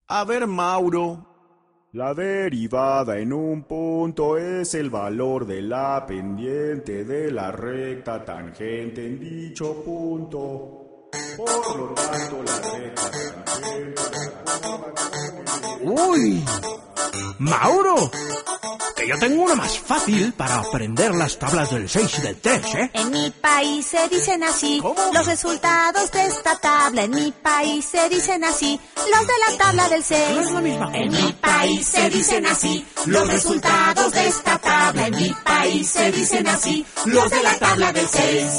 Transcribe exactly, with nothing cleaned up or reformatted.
A ver, Mauro. La derivada en un punto es el valor de la pendiente de la recta tangente en dicho punto. Por lo tanto, la recta tangente... ¡Uy! ¡Mauro! Que yo tengo una más fácil para aprender las tablas del seis y del tres, ¿eh? En mi país se dicen así. ¿Cómo? Los resultados de esta tabla. En mi país se dicen así. Los de la tabla del seis. No es la misma. En mi país se dicen así. Los resultados de esta tabla. En mi país se dicen así. Los de la tabla del seis.